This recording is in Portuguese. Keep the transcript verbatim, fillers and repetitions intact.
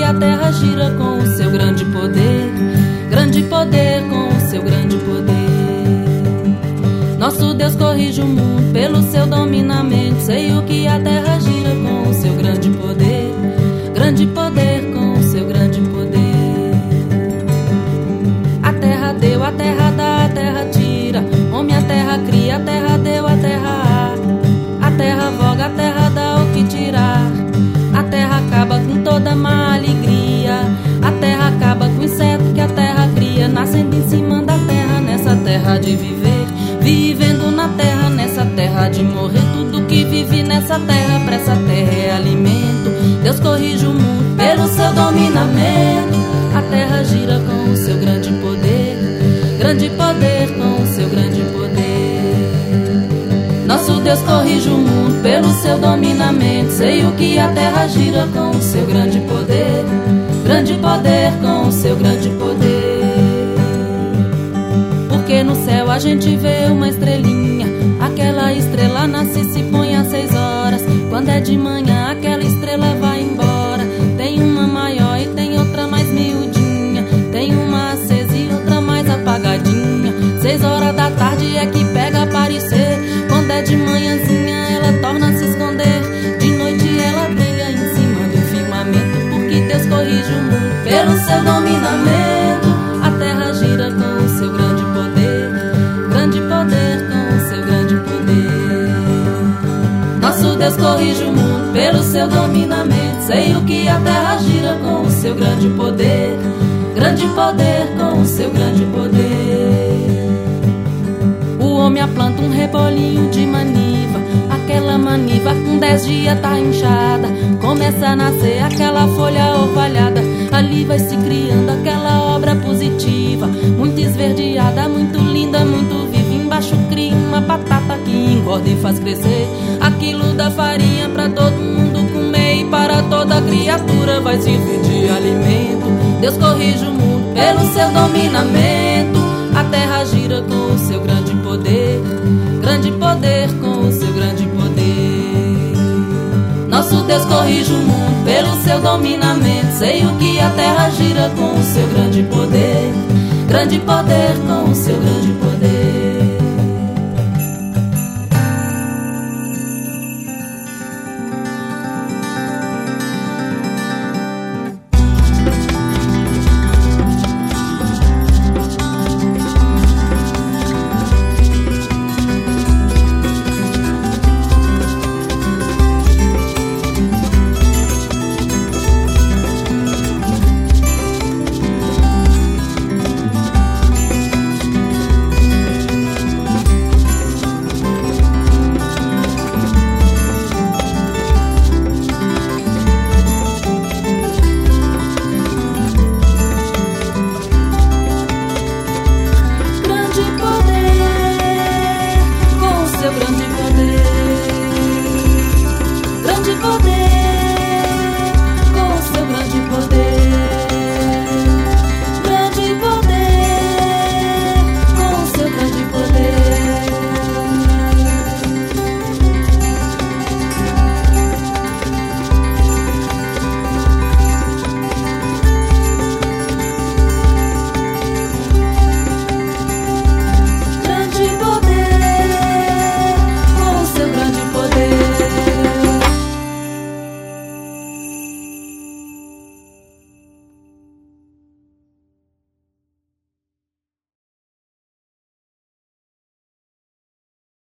a terra gira com o seu grande poder, grande poder com o seu grande poder. Nosso Deus corrige o mundo pelo seu dominamento. Sei o que a terra gira com o seu grande poder, grande poder com o seu grande poder. A terra deu, a terra dá, a terra tira. Homem, a terra cria, a terra deu, a terra há. A terra voga, a terra dá o que tirar. A terra acaba com toda má alegria. A terra acaba com o inseto que a terra cria, nascendo em cima da terra, nessa terra de viver, vivendo na terra, nessa terra de morrer. Tudo que vive nessa terra, pra essa terra é alimento. Deus corrige o mundo pelo seu dominamento. A terra gira com o seu grande poder, grande poder com o seu grande poder. Nosso Deus corrige o mundo pelo seu dominamento. Sei o que a terra gira com o seu grande poder, grande poder com o seu grande poder. Porque no céu a gente vê uma estrelinha, aquela estrela nasce e se põe às seis horas. Quando é de manhã aquela estrela vai embora. Tem uma maior e tem outra mais miudinha, tem uma acesa e outra mais apagadinha. Seis horas da tarde é que pega a aparecer. Quando é de manhãzinha ela torna a se esconder. De noite ela brilha em cima do firmamento. Porque Deus corrige o mundo pelo seu dominamento. A terra gira com o seu grande poder, grande poder com o seu grande poder. Nosso Deus corrige o mundo pelo seu dominamento. Sei o que a terra gira com o seu grande poder, grande poder com o seu grande poder. O homem aplanta um rebolinho de maniva, aquela maniva com dez dias tá inchada. Começa a nascer aquela folha orvalhada, ali vai se criando aquela obra positiva, muito esverdeada, muito linda, muito viva. Embaixo cria uma batata que engorda e faz crescer aquilo da farinha pra todo mundo comer. E para toda criatura vai servir de alimento. Deus corrige o mundo pelo seu dominamento. A terra gira com o seu grande poder, grande poder com o seu grande poder. Nosso Deus corrige o mundo pelo seu dominamento. Sei o que a terra gira com o seu grande poder, grande poder com o seu grande poder.